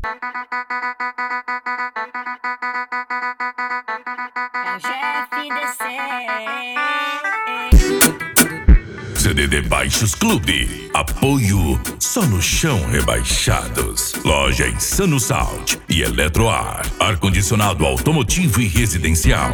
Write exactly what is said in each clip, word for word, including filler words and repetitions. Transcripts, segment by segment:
C D de Baixos Clube. Apoio só no chão rebaixados. Loja Insano Sound e Eletroar. Ar-condicionado automotivo e residencial.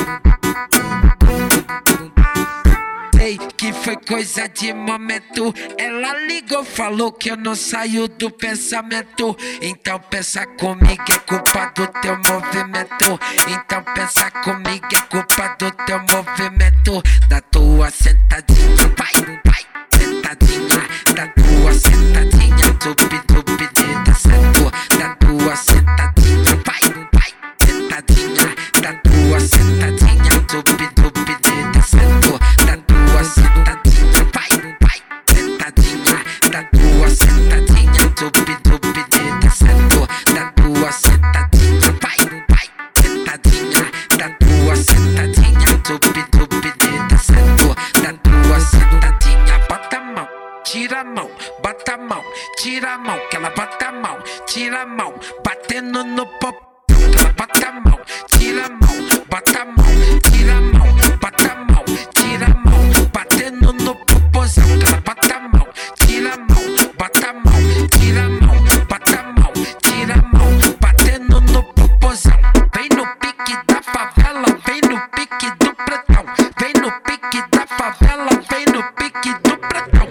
Sei que foi coisa de momento. Ela ligou, falou que eu não saio do pensamento. Então pensa comigo, é culpa do teu movimento. Então pensa comigo, é culpa do teu movimento. Da tua sentadinha, vai, vai, sentadinha. Da tua sentadinha, tupi, tupi, dita, sentou. Da tua sentadinha, vai, vai, sentadinha. Da tua sentadinha, tupi, tupi, dita, sentou. Da tua sentadinha, vai, vai, sentadinha. Da tua sentadinha, tupi, tupi, dita, sentou. Da tua sentadinha, vai, vai, sentadinha. Da tua sentadinha, tupi, tupi, dita, sentou. Da tua sentadinha, bota a mão, tira a mão, bota a mão, tira a mão, que ela bota a mão, tira a mão, batendo no popô. Ela bota a mão, tira a mão, bota a mão, tira a mão, bota a mão, tira a mão, batendo no popozão. Ela bota a mão, tira a mão, bota a mão, tira a mão, bota a mão, tira a mão, batendo no popozão. Vem no pique da favela, vem no pique do pretão. Vem no pique da favela, vem no pique do pretão.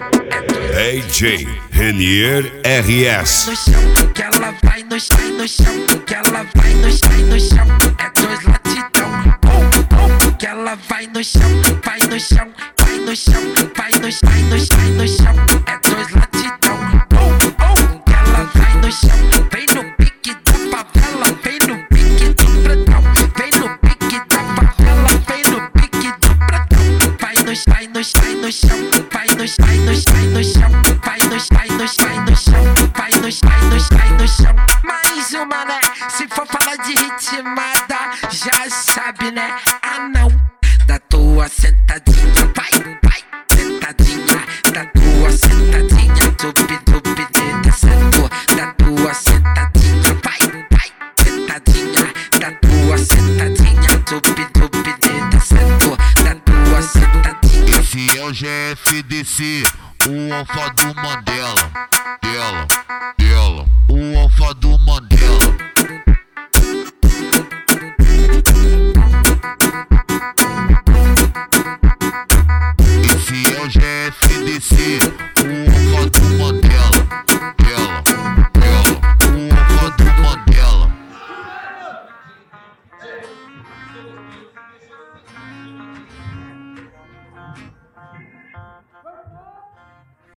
D J Renier R S. No chão, que ela vai no chão, no chão, que ela vai no chão, no chão. É dois latidão, bom, bom. Que ela vai no chão, vai no chão, vai no chão, vai no chão, vai no chão, vai no chão. É dois latidão, bom, bom. Que ela vai no chão, vem no pique da favela, vem no pique do pretão. Vem no pique da favela, vem no pique do pretão. Vai no chão, vai no chão, vai no chão, vai no chão, vai no chão, vai no chão, vai no chão, vai no chão, vai no chão, vai no chão, vai no chão. Mais uma, né? Se for falar de ritmada, já sabe, né? Ah, não. Da tua sentadinha, vai, vai, sentadinha. Da tua sentadinha, tupi, tupi, dita, sentou. Da tua sentadinha, vai, vai, sentadinha. Da tua sentadinha, tupi, tupi, dita, sentou. Da tua sentadinha. Esse é o G F D C, o alfa do Mandela, dela, dela, o alfa do Mandela.